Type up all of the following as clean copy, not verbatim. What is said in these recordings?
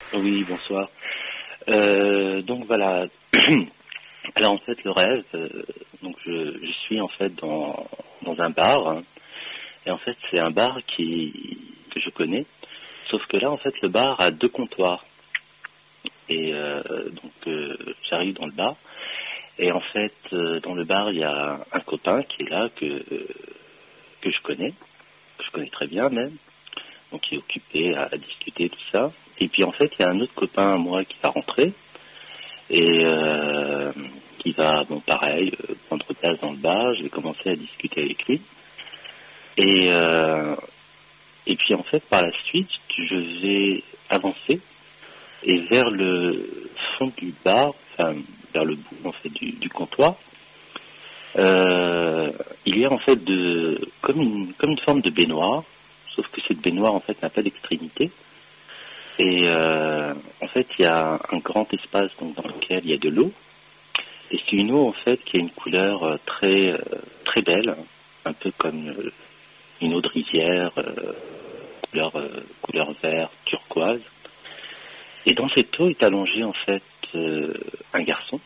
Oui, bonsoir. Donc voilà. Alors en fait, le rêve, donc je suis en fait dans un bar, hein. Et en fait c'est un bar que je connais, sauf que là en fait le bar a deux comptoirs. Et j'arrive dans le bar, et en fait dans le bar il y a un copain qui est là que je connais très bien même, donc qui est occupé à discuter tout ça. Et puis en fait il y a un autre copain à moi qui va rentrer. Et qui va, bon pareil, prendre place dans le bar, je vais commencer à discuter avec lui. Et, euh, et puis en fait, par la suite, je vais avancer et vers le fond du bar, enfin vers le bout en fait du comptoir, il y a en fait comme une forme de baignoire, sauf que cette baignoire en fait n'a pas d'extrémité. Et en fait, il y a un grand espace donc, dans lequel il y a de l'eau. Et c'est une eau en fait qui a une couleur très belle, un peu comme une eau de rivière, couleur vert turquoise. Et dans cette eau est allongé en fait un garçon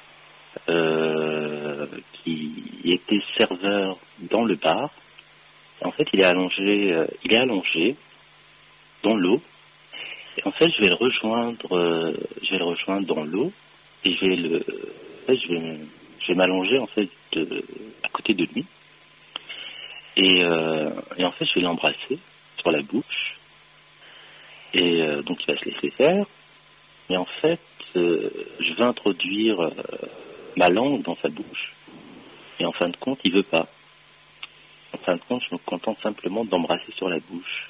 qui était serveur dans le bar. Et en fait, il est allongé dans l'eau. Et en fait, je vais le rejoindre dans l'eau et je vais m'allonger en fait à côté de lui et en fait je vais l'embrasser sur la bouche et donc il va se laisser faire. Et en fait, je vais introduire ma langue dans sa bouche et en fin de compte, il veut pas. En fin de compte, je me contente simplement d'embrasser sur la bouche.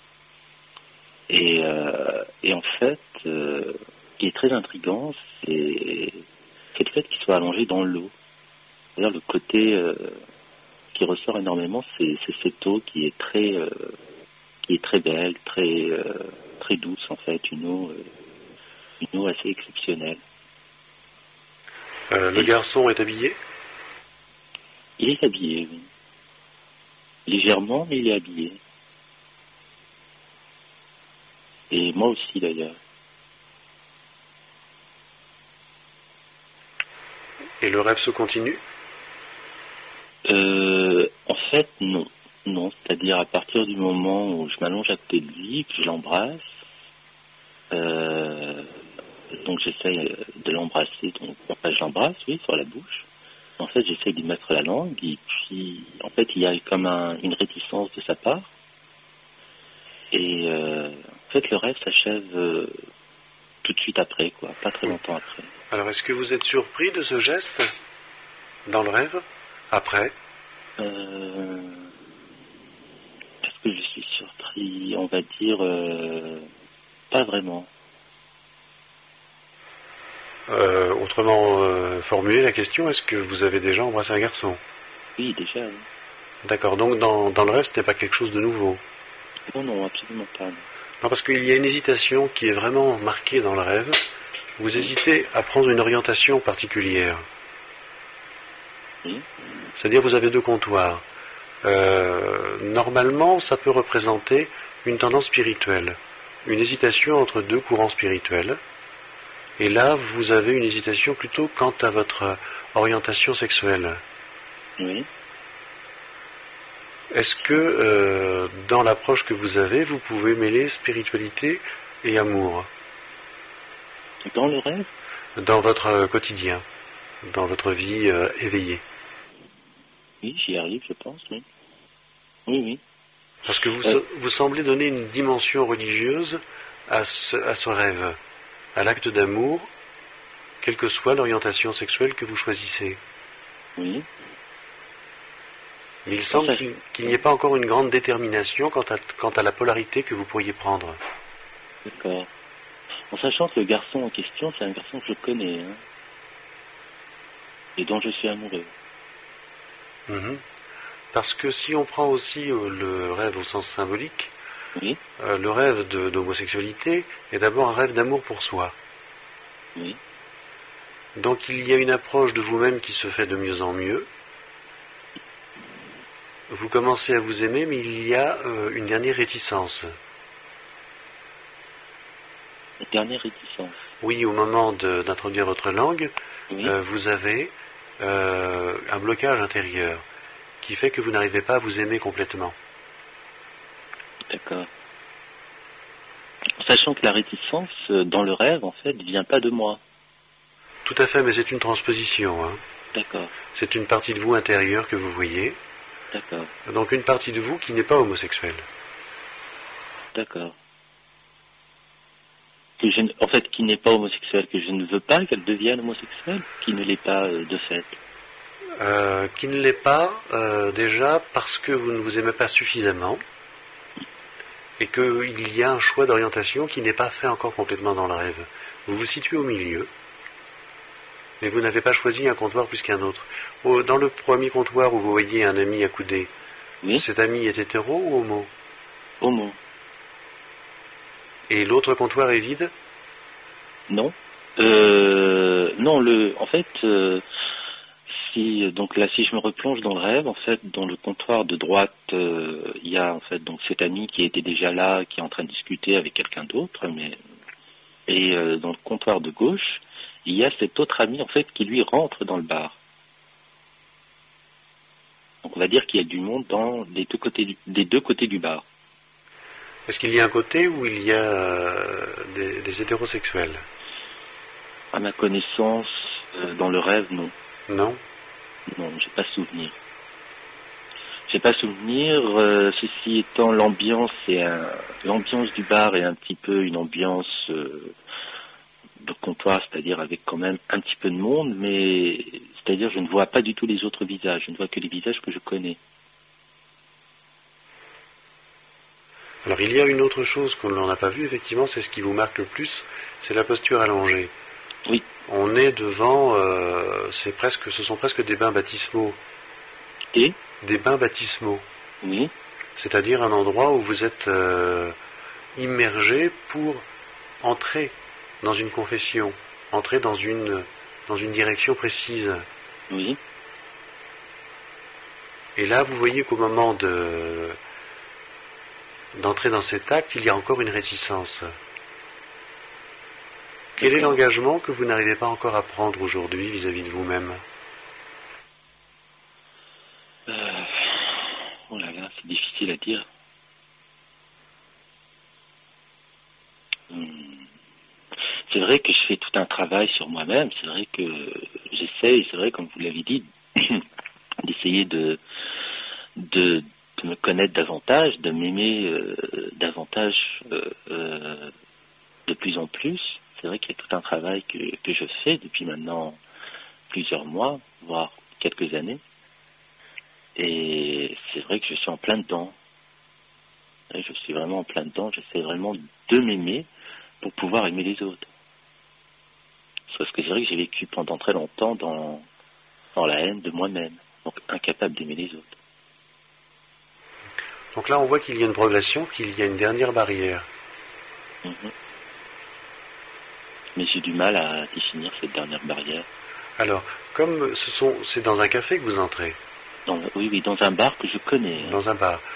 Et en fait, ce qui est très intriguant, c'est le fait qu'il soit allongé dans l'eau. C'est-à-dire le côté qui ressort énormément, c'est cette eau qui est très belle, très douce en fait, une eau assez exceptionnelle. Le garçon est habillé? Il est habillé, oui. Légèrement, mais il est habillé. Et moi aussi d'ailleurs. Et le rêve se continue? En fait, non. Non, c'est-à-dire à partir du moment où je m'allonge à côté de lui, que je l'embrasse, donc j'essaie de l'embrasser, donc enfin, je l'embrasse, oui, sur la bouche. En fait, j'essaie d'y mettre la langue, et puis, en fait, il y a comme une réticence de sa part. Et en fait, le rêve s'achève tout de suite après, quoi, pas très longtemps après. Alors, est-ce que vous êtes surpris de ce geste dans le rêve, après? Est-ce que je suis surpris? On va dire pas vraiment. Autrement formulé la question, est-ce que vous avez déjà embrassé un garçon? Oui, déjà, oui. D'accord, donc dans le rêve, ce n'est pas quelque chose de nouveau? Non, non, absolument pas. Non. Non, parce qu'il y a une hésitation qui est vraiment marquée dans le rêve. Vous hésitez à prendre une orientation particulière. Oui. C'est-à-dire vous avez deux comptoirs. Normalement, ça peut représenter une tendance spirituelle, une hésitation entre deux courants spirituels. Et là, vous avez une hésitation plutôt quant à votre orientation sexuelle. Oui. Est-ce que dans l'approche que vous avez, vous pouvez mêler spiritualité et amour? Dans le rêve? Dans votre quotidien, dans votre vie éveillée? Oui, j'y arrive, je pense, oui. Oui, oui. Parce que vous semblez donner une dimension religieuse à ce rêve, à l'acte d'amour, quelle que soit l'orientation sexuelle que vous choisissez. Oui. Mais il semble qu'il n'y ait pas encore une grande détermination quant à la polarité que vous pourriez prendre. D'accord. En sachant que le garçon en question, c'est un garçon que je connais, hein, et dont je suis amoureux. Mm-hmm. Parce que si on prend aussi le rêve au sens symbolique, oui. Le rêve d'homosexualité est d'abord un rêve d'amour pour soi. Oui. Donc il y a une approche de vous-même qui se fait de mieux en mieux. Vous commencez à vous aimer, mais il y a une dernière réticence. La dernière réticence. Oui, au moment d'introduire votre langue, Oui. vous avez un blocage intérieur qui fait que vous n'arrivez pas à vous aimer complètement. D'accord. Sachant que la réticence, dans le rêve, en fait, vient pas de moi. Tout à fait, mais c'est une transposition. Hein. D'accord. C'est une partie de vous intérieure que vous voyez. D'accord. Donc une partie de vous qui n'est pas homosexuelle. D'accord. En fait, qui n'est pas homosexuelle, que je ne veux pas qu'elle devienne homosexuelle, qui ne l'est pas de fait. Qui ne l'est pas déjà parce que vous ne vous aimez pas suffisamment et qu'il y a un choix d'orientation qui n'est pas fait encore complètement dans le rêve. Vous vous situez au milieu, mais vous n'avez pas choisi un comptoir plus qu'un autre. Dans le premier comptoir où vous voyez un ami accoudé, Oui. cet ami est hétéro ou homo? Homo. Et l'autre comptoir est vide? Non. Non, en fait, si je me replonge dans le rêve, en fait, dans le comptoir de droite, il y a en fait donc cet ami qui était déjà là, qui est en train de discuter avec quelqu'un d'autre, et dans le comptoir de gauche, il y a cet autre ami en fait qui lui rentre dans le bar. Donc on va dire qu'il y a du monde dans les des deux côtés du bar. Est-ce qu'il y a un côté où il y a des hétérosexuels? À ma connaissance, dans le rêve, non. Non? Non, j'ai pas souvenir. J'ai pas souvenir. Ceci étant, l'ambiance du bar est un petit peu une ambiance de comptoir, c'est-à-dire avec quand même un petit peu de monde, mais c'est-à-dire je ne vois pas du tout les autres visages. Je ne vois que les visages que je connais. Alors il y a une autre chose qu'on n'en a pas vu, effectivement, c'est ce qui vous marque le plus, c'est la posture allongée. Oui. On est devant, ce sont presque des bains baptismaux. Et Des bains baptismaux. oui. C'est-à-dire un endroit où vous êtes immergé pour entrer dans une confession, entrer dans une direction précise. Oui. Et là, vous voyez qu'au moment d'entrer dans cet acte, il y a encore une réticence. Quel est l'engagement que vous n'arrivez pas encore à prendre aujourd'hui vis-à-vis de vous-même? Oh là là, c'est difficile à dire. C'est vrai que je fais tout un travail sur moi-même. C'est vrai que j'essaye, c'est vrai, comme vous l'avez dit, d'essayer de me connaître davantage, de m'aimer davantage de plus en plus. C'est vrai qu'il y a tout un travail que je fais depuis maintenant plusieurs mois, voire quelques années. Et c'est vrai que je suis en plein dedans. Et je suis vraiment en plein dedans. J'essaie vraiment de m'aimer pour pouvoir aimer les autres. Parce que c'est vrai que j'ai vécu pendant très longtemps dans la haine de moi-même. Donc incapable d'aimer les autres. Donc là, on voit qu'il y a une progression, qu'il y a une dernière barrière. Mais j'ai du mal à définir cette dernière barrière. Alors, comme c'est dans un café que vous entrez. Oui, dans un bar que je connais. Dans un bar.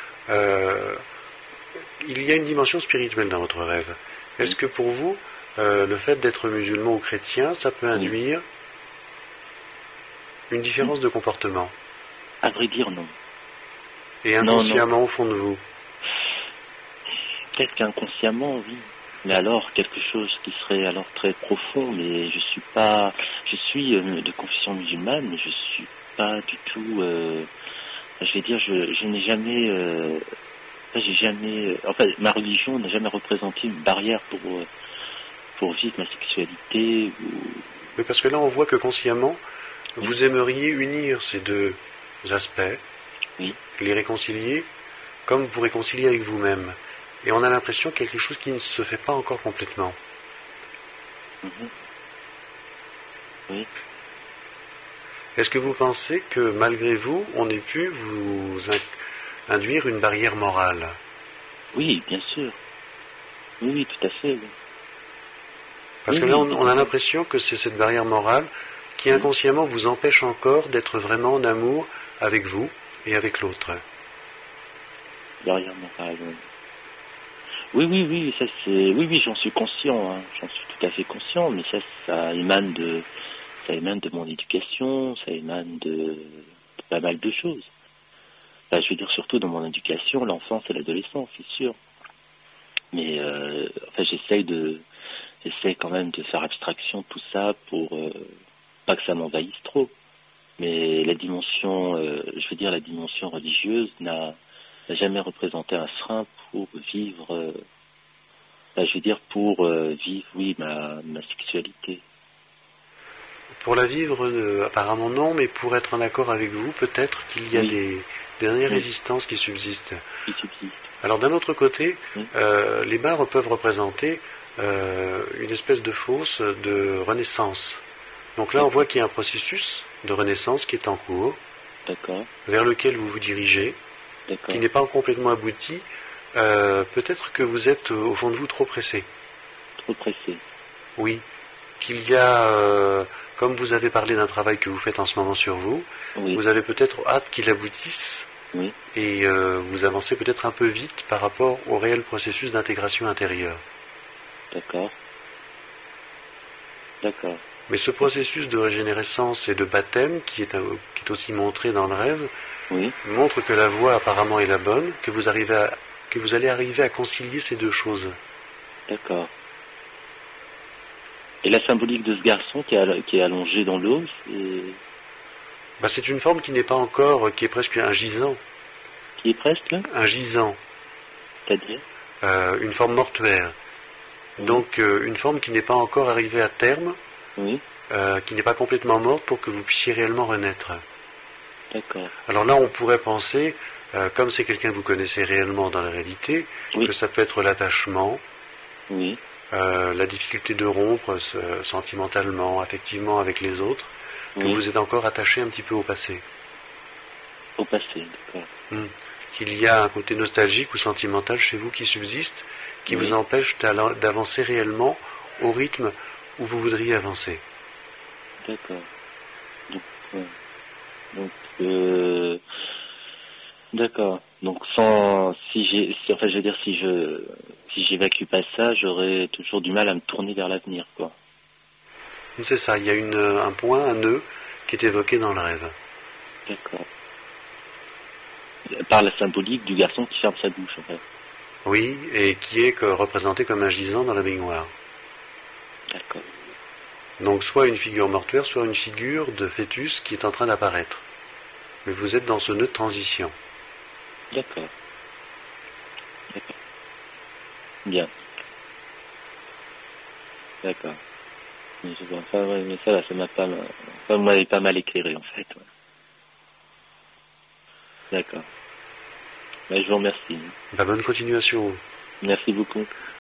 Il y a une dimension spirituelle dans votre rêve. Est-ce que pour vous, le fait d'être musulman ou chrétien, ça peut induire une différence de comportement? À vrai dire, non. Et inconsciemment, au fond de vous? Peut-être qu'inconsciemment, oui. Mais alors, quelque chose qui serait alors très profond, mais je suis de confession musulmane, mais je suis pas du tout, je vais dire, je n'ai jamais, ma religion n'a jamais représenté une barrière pour vivre ma sexualité. Mais parce que là, on voit que consciemment, vous aimeriez unir ces deux aspects, les réconcilier, comme vous réconcilier avec vous-même. Et on a l'impression qu'il y a quelque chose qui ne se fait pas encore complètement. Oui. Est-ce que vous pensez que malgré vous, on ait pu vous induire une barrière morale? Oui, bien sûr. Oui, tout à fait. Oui. Parce que là, on a l'impression que c'est cette barrière morale qui inconsciemment vous empêche encore d'être vraiment en amour avec vous et avec l'autre. Barrière morale, oui. Oui, ça c'est, oui, j'en suis conscient, hein. J'en suis tout à fait conscient, mais ça émane de mon éducation, ça émane de pas mal de choses. Enfin, je veux dire surtout dans mon éducation, l'enfance et l'adolescence, c'est sûr. Mais enfin, j'essaie quand même de faire abstraction de tout ça pour pas que ça m'envahisse trop. Mais la dimension, la dimension religieuse n'a jamais représenté un frein pour vivre, vivre, oui, ma sexualité. Pour la vivre, apparemment non, mais pour être en accord avec vous, peut-être qu'il y a des dernières résistances qui subsistent. Alors d'un autre côté, les bars peuvent représenter une espèce de fosse de renaissance. Donc là, on voit qu'il y a un processus de renaissance qui est en cours, vers lequel vous vous dirigez, qui n'est pas complètement abouti. Peut-être que vous êtes au fond de vous trop pressé. Trop pressé. Oui. Qu'il y a, comme vous avez parlé d'un travail que vous faites en ce moment sur vous, vous avez peut-être hâte qu'il aboutisse. Oui. Et vous avancez peut-être un peu vite par rapport au réel processus d'intégration intérieure. D'accord. Mais ce processus de régénérescence et de baptême, qui est aussi montré dans le rêve, montre que la voie apparemment est la bonne, que vous allez arriver à concilier ces deux choses. D'accord. Et la symbolique de ce garçon qui est allongé dans l'eau, c'est une forme qui n'est pas encore, qui est presque un gisant. Qui est presque un gisant. C'est-à-dire une forme mortuaire. Donc une forme qui n'est pas encore arrivée à terme, qui n'est pas complètement morte pour que vous puissiez réellement renaître. D'accord. Alors là, on pourrait penser, comme c'est quelqu'un que vous connaissez réellement dans la réalité, que ça peut être l'attachement, la difficulté de rompre sentimentalement, affectivement avec les autres, que vous êtes encore attaché un petit peu au passé. Au passé, d'accord. Qu'il y a un côté nostalgique ou sentimental chez vous qui subsiste, qui vous empêche d'avancer réellement au rythme où vous voudriez avancer. D'accord. D'accord. Donc si j'évacue pas ça, j'aurais toujours du mal à me tourner vers l'avenir, quoi. C'est ça, il y a un point, un nœud qui est évoqué dans le rêve. D'accord. Par la symbolique du garçon qui ferme sa bouche, en fait. Oui, et qui est représenté comme un gisant dans la baignoire. D'accord. Donc soit une figure mortuaire, soit une figure de fœtus qui est en train d'apparaître. Mais vous êtes dans ce nœud de transition. D'accord. Bien. D'accord. Mais ça va, vous m'avez pas mal éclairé, en fait. Ouais. D'accord. Je vous remercie. Bonne continuation. Merci beaucoup.